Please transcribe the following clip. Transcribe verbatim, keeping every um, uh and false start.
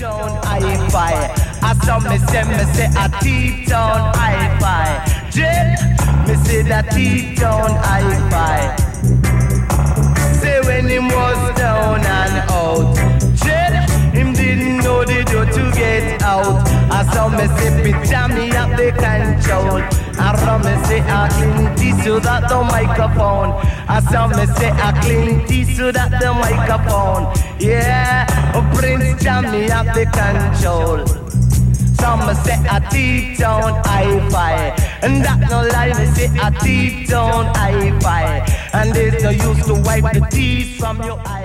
T-Town hi-fi. I saw me say, me say a T-Town hi-fi. Jet, me say that T-Town hi-fi. Say when him was down and out, Jet, him didn't know the door to get out. I saw me say, picture me up the control. I saw me say I clean this so that the microphone. I saw me say I clean this so that the microphone. Yeah, Prince jam me up the control. Some me say a T-Town hi-fi, and that no lie, me say a T-Town hi-fi. And there's no use to wipe the teeth from your eyes.